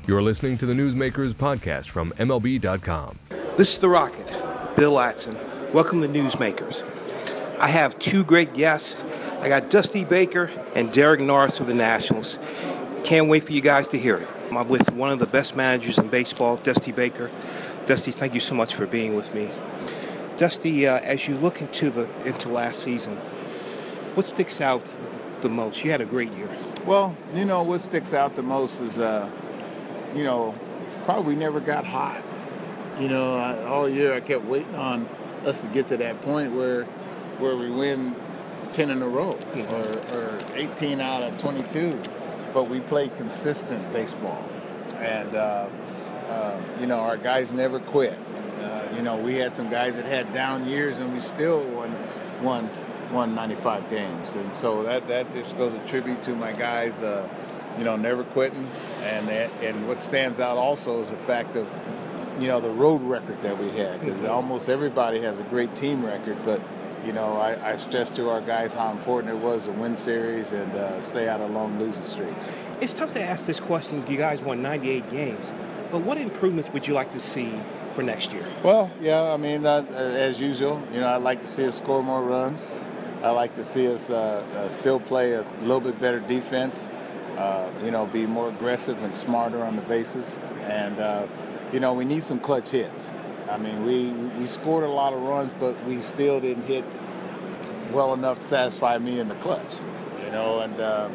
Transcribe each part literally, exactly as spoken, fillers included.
You're listening to the Newsmakers podcast from M L B dot com. This is The Rocket, Bill Ladson. Welcome to Newsmakers. I have two great guests. I got Dusty Baker and Derek Norris of the Nationals. Can't wait for you guys to hear it. I'm with one of the best managers in baseball, Dusty Baker. Dusty, thank you so much for being with me. Dusty, uh, as you look into the into last season, what sticks out the most? You had a great year. Well, you know, what sticks out the most is, uh, you know, probably never got hot. You know, I, all year I kept waiting on us to get to that point where where we win ten in a row or, or eighteen out of twenty-two. But we played consistent baseball. And, uh, uh, you know, our guys never quit. Uh, you know, we had some guys that had down years and we still won, won, won ninety-five games. And so that, that just goes a tribute to my guys, uh, you know, never quitting. And, that, and what stands out also is the fact of, you know, the road record that we had. Because almost everybody has a great team record, but you know, I, I stressed to our guys how important it was to win series and uh, stay out of long losing streaks. It's tough to ask this question. You guys won ninety-eight games, but what improvements would you like to see for next year? Well, yeah, I mean, uh, as usual, you know, I'd like to see us score more runs. I'd like to see us uh, uh, still play a little bit better defense, uh, you know, be more aggressive and smarter on the bases. And, uh, you know, we need some clutch hits. I mean, we, we scored a lot of runs, but we still didn't hit well enough to satisfy me in the clutch, you know, and, um,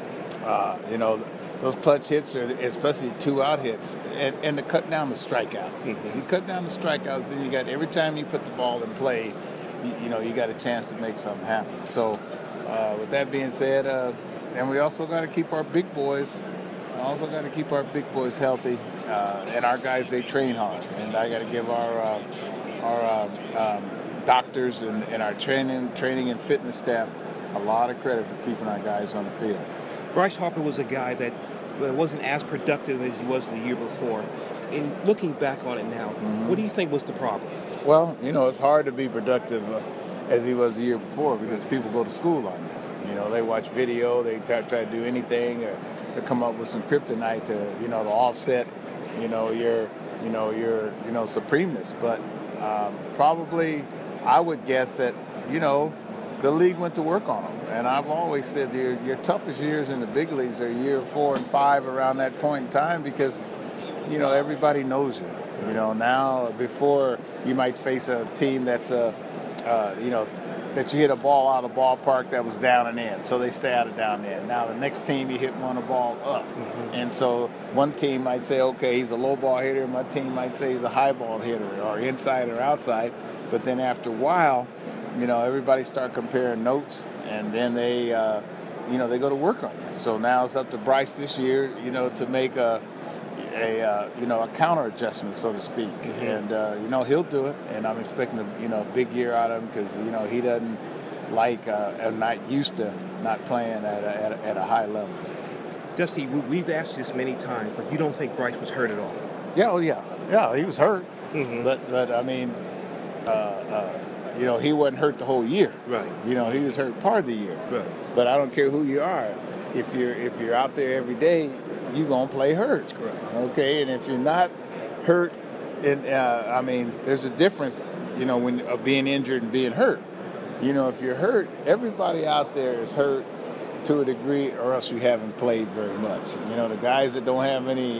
uh, you know, those clutch hits, are, especially two-out hits, and, and to cut down the strikeouts. Mm-hmm. You cut down the strikeouts, then you got, every time you put the ball in play, you, you know, you got a chance to make something happen. So, uh, with that being said, uh, and we also got to keep our big boys, also got to keep our big boys healthy. Uh, and our guys, they train hard, and I got to give our uh, our uh, um, doctors and, and our training training and fitness staff a lot of credit for keeping our guys on the field. Bryce Harper was a guy that wasn't as productive as he was the year before. In looking back on it now, mm-hmm. what do you think was the problem? Well, you know, it's hard to be productive as he was the year before because people go to school on you. You know, they watch video, they try, try to do anything or to come up with some kryptonite to, you know, to offset you know, your, you know, your, you know, supremeness. But um, probably I would guess that, you know, the league went to work on them. And I've always said your, your toughest years in the big leagues are year four and five around that point in time because, you know, everybody knows you. You know, now before you might face a team that's, a, uh, you know, that you hit a ball out of the ballpark that was down and in, so they stay out of down and in. Now the next team you hit one a ball up, mm-hmm. and so one team might say, okay, he's a low ball hitter, my team might say he's a high ball hitter, or inside or outside. But then after a while, you know, everybody start comparing notes, and then they, uh, you know, they go to work on it. So now it's up to Bryce this year, you know, to make a, a uh, you know, a counter adjustment, so to speak. Mm-hmm. And, uh, you know, he'll do it. And I'm expecting, a, you know, a big year out of him because, you know, he doesn't like, uh, and not used to not playing at a, at a, at a high level. Dusty, we've asked this many times, but you don't think Bryce was hurt at all? Yeah, oh, yeah. Yeah, he was hurt. Mm-hmm. But, but, I mean, uh, uh, you know, he wasn't hurt the whole year. Right. You know, he was hurt part of the year. Right. But I don't care who you are. If you're, if you're out there every day, you're going to play hurt. That's correct. Okay, and if you're not hurt, and uh, I mean, there's a difference, you know, when of being injured and being hurt. You know, if you're hurt, everybody out there is hurt to a degree, or else you haven't played very much. You know, the guys that don't have any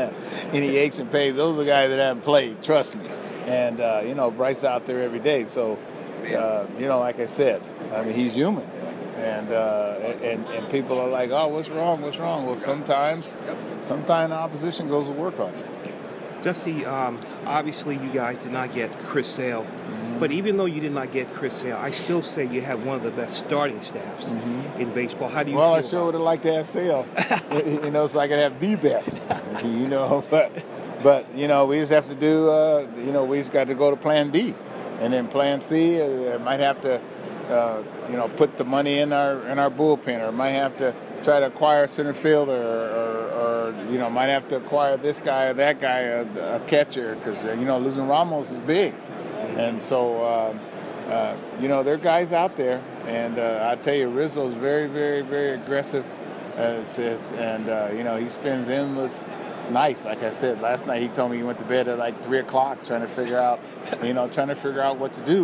any aches and pains, those are the guys that haven't played. Trust me. And uh, you know, Bryce out there every day. So, uh, you know, like I said, I mean, he's human. And, uh, and and people are like, oh, what's wrong? What's wrong? Well, sometimes, sometimes the opposition goes to work on you. Dusty, um, obviously you guys did not get Chris Sale, mm-hmm. but even though you did not get Chris Sale, I still say you have one of the best starting staffs mm-hmm. in baseball. How do you well, feel? Well, I sure would have liked to have Sale, you know, so I could have the best, you know. But but you know, we just have to do, uh, you know, we just got to go to Plan B, and then Plan C uh, might have to. Uh, you know, put the money in our in our bullpen, or might have to try to acquire a center fielder, or, or, or you know, might have to acquire this guy or that guy, a, a catcher, because uh, you know, losing Ramos is big, and so uh, uh, you know, there are guys out there, and uh, I tell you, Rizzo's very, very, very aggressive, uh, it says, and uh, you know, he spends endless nice. Like I said, last night he told me he went to bed at like three o'clock trying to figure out, you know, trying to figure out what to do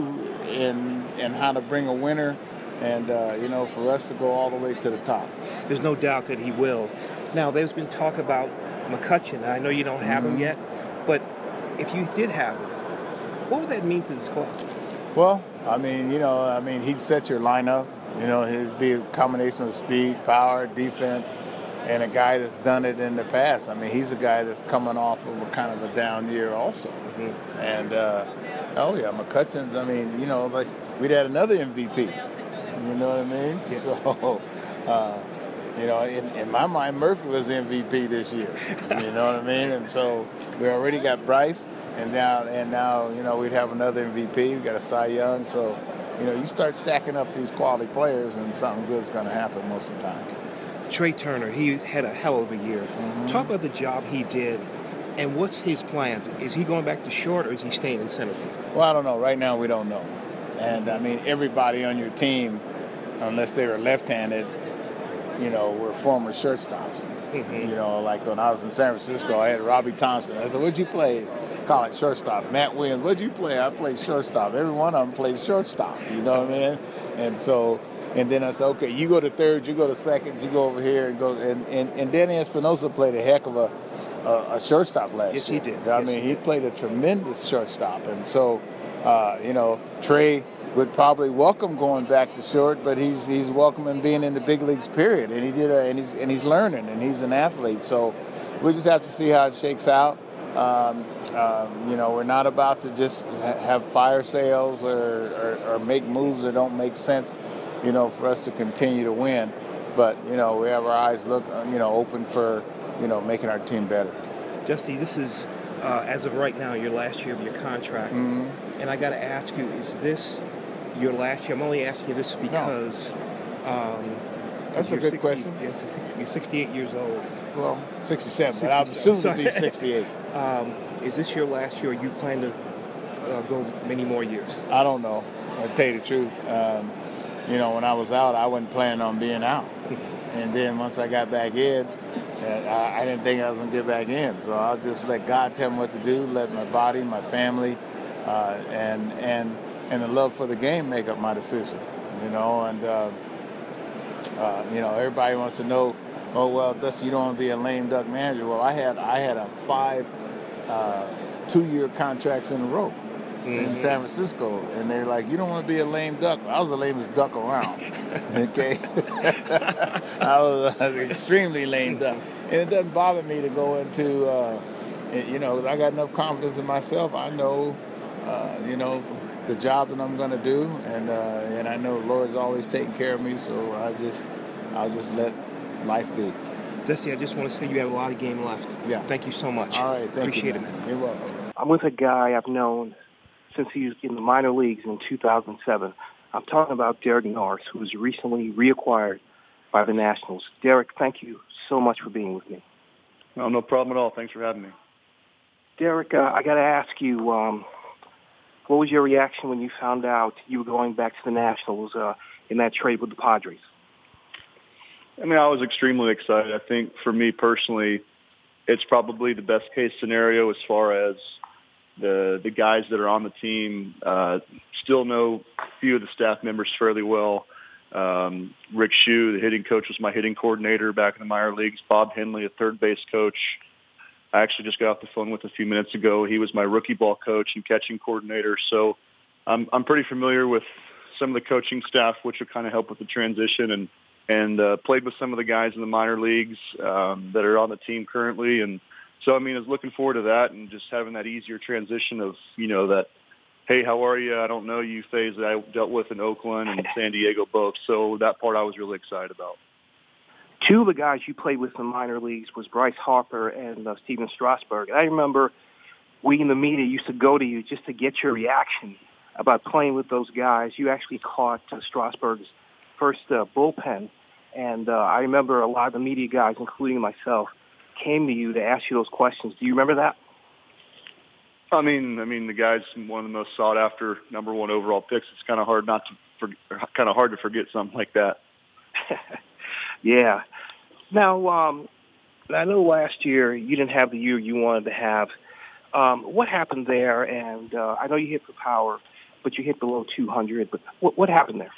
and and how to bring a winner, and uh, you know, for us to go all the way to the top. There's no doubt that he will. Now, there's been talk about McCutchen. I know you don't have mm-hmm. him yet, but if you did have him, what would that mean to this club? Well, I mean, you know, I mean, he'd set your lineup. You know, he'd be a combination of speed, power, defense, and a guy that's done it in the past. I mean, he's a guy that's coming off of a kind of a down year also. Mm-hmm. And, uh, oh, yeah, McCutcheon's, I mean, you know, like we'd had another M V P. You know what I mean? Yeah. So, uh, you know, in, in my mind, Murphy was M V P this year. You know what I mean? And so we already got Bryce, and now, and now, you know, we'd have another M V P. We got a Cy Young. So, you know, you start stacking up these quality players, and something good's going to happen most of the time. Trey Turner, he had a hell of a year. Mm-hmm. Talk about the job he did, and what's his plans? Is he going back to short, or is he staying in center field? Well, I don't know. Right now, we don't know. And, I mean, everybody on your team, unless they were left-handed, you know, were former shortstops. Mm-hmm. You know, like when I was in San Francisco, I had Robbie Thompson. I said, what'd you play? College shortstop. Matt Williams, what'd you play? I played shortstop. Every one of them played shortstop. You know what I mean? And so, and then I said, okay, you go to third, you go to second, you go over here, and go. And, and, and Danny Espinosa played a heck of a a, a shortstop last yes, year. Yes, he did. I yes, mean, he, he played a tremendous shortstop. And so, uh, you know, Trey would probably welcome going back to short, but he's he's welcoming being in the big leagues. Period, and he did, a, and he's and he's learning, and he's an athlete. So we just have to see how it shakes out. Um, um, you know, we're not about to just ha- have fire sales or, or, or make moves that don't make sense. You know, for us to continue to win, but you know, we have our eyes look, you know, open for you know making our team better. Dusty, this is uh, as of right now your last year of your contract, mm-hmm. and I got to ask you: is this your last year? I'm only asking you this because no. um, that's a good sixty, question. Yes, you're, sixty, you're sixty-eight years old. Well, sixty-seven, sixty-seven. but I'm soon to be sixty-eight. um, is this your last year? Or you plan to uh, go many more years? I don't know. I'll tell you the truth. Um, you know, when I was out, I wasn't planning on being out. And then once I got back in, I, I didn't think I was going to get back in. So I'll just let God tell me what to do, let my body, my family, uh, and and and the love for the game make up my decision. You know, and, uh, uh, you know, everybody wants to know, oh, well, Dusty, you don't want to be a lame duck manager. Well, I had I had a five uh, two-year contracts in a row. Mm-hmm. In San Francisco, and they're like, you don't want to be a lame duck. I was the lamest duck around, okay? I was an extremely lame duck. And it doesn't bother me to go into, uh, you know, I got enough confidence in myself. I know, uh, you know, the job that I'm going to do, and uh, and I know the Lord's always taking care of me, so I just, I'll just let life be. Dusty, I just want to say you have a lot of game left. Yeah. Thank you so much. All right, thank Appreciate you, man. it, man. You're welcome. I'm with a guy I've known since he was in the minor leagues in two thousand seven. I'm talking about Derek Norris, who was recently reacquired by the Nationals. Derek, thank you so much for being with me. No, no problem at all. Thanks for having me. Derek, uh, I got to ask you, um, what was your reaction when you found out you were going back to the Nationals uh, in that trade with the Padres? I mean, I was extremely excited. I think for me personally, it's probably the best case scenario as far as The the guys that are on the team uh, still know a few of the staff members fairly well. Um, Rick Shue, the hitting coach, was my hitting coordinator back in the minor leagues. Bob Henley, a third base coach. I actually just got off the phone with a few minutes ago. He was my rookie ball coach and catching coordinator. So I'm I'm pretty familiar with some of the coaching staff, which will kind of help with the transition, and and uh, played with some of the guys in the minor leagues um, that are on the team currently. And so, I mean, I was looking forward to that and just having that easier transition of, you know, that, hey, how are you? I don't know you phase that I dealt with in Oakland and San Diego both. So that part I was really excited about. Two of the guys you played with in the minor leagues was Bryce Harper and uh, Steven Strasburg. And I remember we in the media used to go to you just to get your reaction about playing with those guys. You actually caught uh, Strasburg's first uh, bullpen. And uh, I remember a lot of the media guys, including myself, came to you to ask you those questions. Do you remember that? I mean, I mean, the guy's one of the most sought after number one overall picks. It's kind of hard not to, for, kind of hard to forget something like that. Yeah. Now, um, I know last year you didn't have the year you wanted to have. Um, what happened there? And uh, I know you hit for power, but you hit below two hundred. But what, what happened there?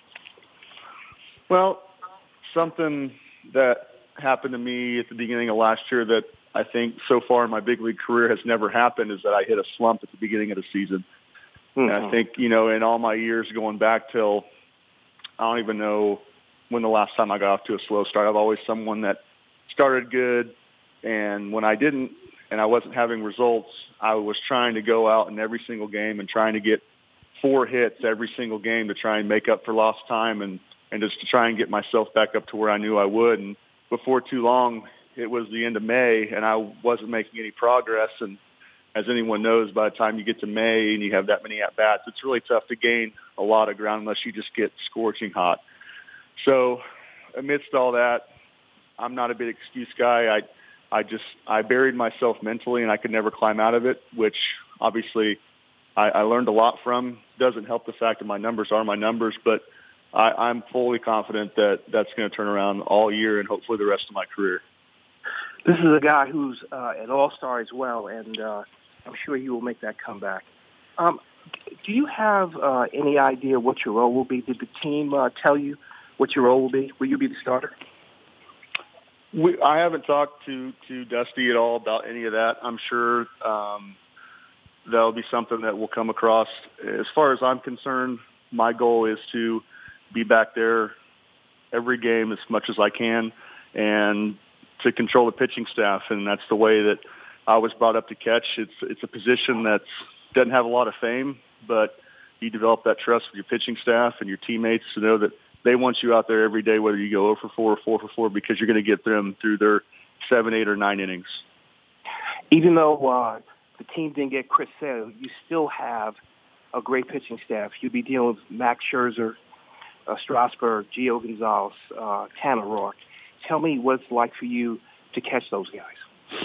Well, something that happened to me at the beginning of last year that I think so far in my big league career has never happened is that I hit a slump at the beginning of the season. Mm-hmm. And I think, you know, in all my years going back till I don't even know when the last time I got off to a slow start. I've always someone that started good, and when I didn't and I wasn't having results, I was trying to go out in every single game and trying to get four hits every single game to try and make up for lost time and, and just to try and get myself back up to where I knew I would. And before too long, it was the end of May, and I wasn't making any progress. And as anyone knows, by the time you get to May and you have that many at-bats, it's really tough to gain a lot of ground unless you just get scorching hot. So amidst all that, I'm not a big excuse guy. I I just I buried myself mentally, and I could never climb out of it, which obviously I, I learned a lot from. Doesn't help the fact that my numbers are my numbers, but I, I'm fully confident that that's going to turn around all year and hopefully the rest of my career. This is a guy who's uh, an all-star as well, and uh, I'm sure he will make that comeback. Um, do you have uh, any idea what your role will be? Did the team uh, tell you what your role will be? Will you be the starter? We, I haven't talked to, to Dusty at all about any of that. I'm sure um, that'll be something that will come across. As far as I'm concerned, my goal is to be back there every game as much as I can and to control the pitching staff, and that's the way that I was brought up to catch. It's it's a position that doesn't have a lot of fame, but you develop that trust with your pitching staff and your teammates to know that they want you out there every day, whether you go oh for four or four for four, because you're going to get them through their seven, eight, or nine innings. Even though uh, the team didn't get Chris Sale, you still have a great pitching staff. You'll be dealing with Max Scherzer, uh, Strasburg, Gio Gonzalez, uh, Tanner Roark. Tell me what it's like for you to catch those guys.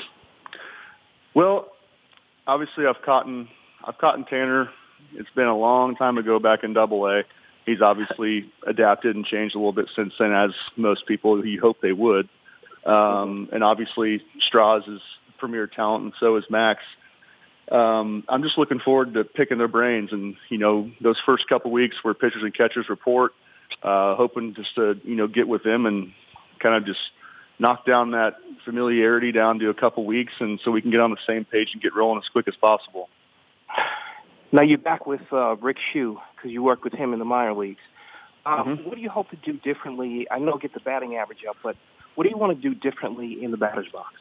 Well, obviously I've caught I've caught Tanner. It's been a long time ago back in Double A. He's obviously adapted and changed a little bit since then, as most people you hope they would. Um, and obviously Strauss is premier talent, and so is Max. Um, I'm just looking forward to picking their brains, and you know those first couple weeks where pitchers and catchers report, uh, hoping just to you know get with them and kind of just knock down that familiarity down to a couple weeks, and so we can get on the same page and get rolling as quick as possible. Now you're back with uh, Rick Shue because you worked with him in the minor leagues. Um, mm-hmm. What do you hope to do differently? I know get the batting average up, but what do you want to do differently in the batter's box?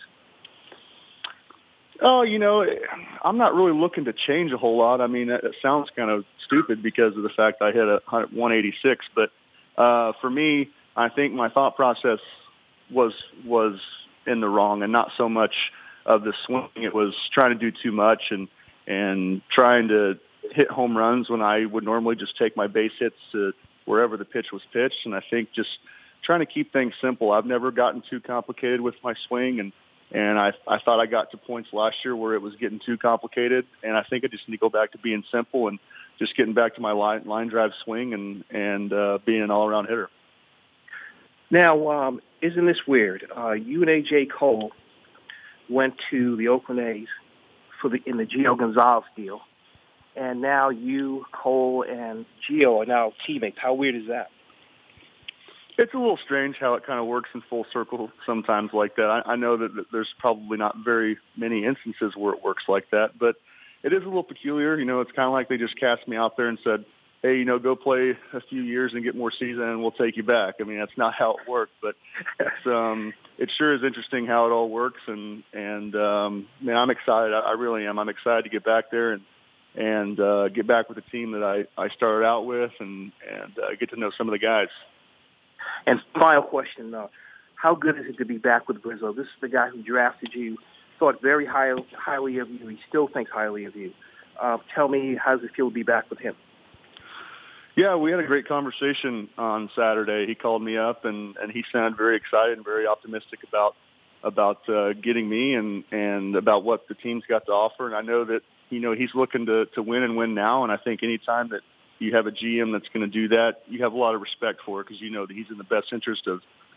Oh, you know, I'm not really looking to change a whole lot. I mean, it sounds kind of stupid because of the fact I hit a one eighty-six, but uh, for me, I think my thought process was was in the wrong, and not so much of the swing. It was trying to do too much and and trying to hit home runs when I would normally just take my base hits to wherever the pitch was pitched. And I think just trying to keep things simple. I've never gotten too complicated with my swing, and and I I thought I got to points last year where it was getting too complicated, and I think I just need to go back to being simple and just getting back to my line, line drive swing and and uh, being an all-around hitter. Now, um, isn't this weird? Uh, you and A J Cole went to the Oakland A's for the in the Gio Gonzalez deal, and now you, Cole, and Gio are now teammates. How weird is that? It's a little strange how it kind of works in full circle sometimes like that. I, I know that, that there's probably not very many instances where it works like that, but it is a little peculiar. You know, it's kind of like they just cast me out there and said, hey, you know, go play a few years and get more season and we'll take you back. I mean, that's not how it worked, but it's, um, it sure is interesting how it all works. And, and, um, man, I'm excited. I, I really am. I'm excited to get back there and, and, uh, get back with the team that I, I started out with and, and, uh, get to know some of the guys. And final question, uh, how good is it to be back with Rizzo? This is the guy who drafted you, thought very high, highly of you. He still thinks highly of you. Uh, tell me, how does it feel to be back with him? Yeah, we had a great conversation on Saturday. He called me up, and, and he sounded very excited and very optimistic about about uh, getting me and, and about what the team's got to offer. And I know that, you know, he's looking to, to win and win now, and I think any time that you have a G M that's going to do that, you have a lot of respect for it because you know that he's in the best interest of,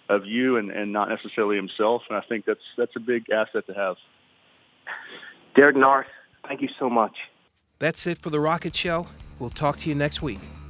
of you and, and not necessarily himself. And I think that's that's a big asset to have. Derek Norris, thank you so much. That's it for The Rocket Show. We'll talk to you next week.